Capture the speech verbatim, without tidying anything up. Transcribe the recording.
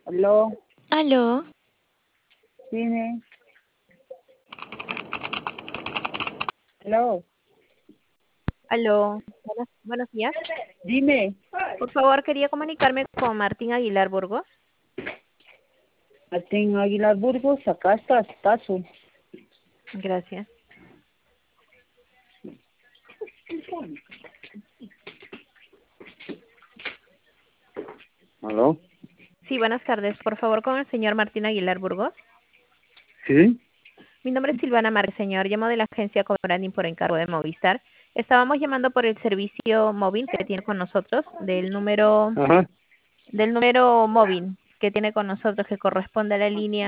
Aló, Aló, dime. Aló, aló, buenos, buenos días. dime. Por favor, quería comunicarme con Martín Aguilar Burgos. Martín Aguilar Burgos, acá está, Tazo. Gracias. ¿Aló? Sí, buenas tardes. Por favor, con el señor Martín Aguilar Burgos. ¿Sí? Mi nombre es Silvana Márquez, señor. Llamo de la agencia Cobranding por encargo de Movistar. Estábamos llamando por el servicio móvil que tiene con nosotros, del número, Ajá. del número móvil que tiene con nosotros que corresponde a la línea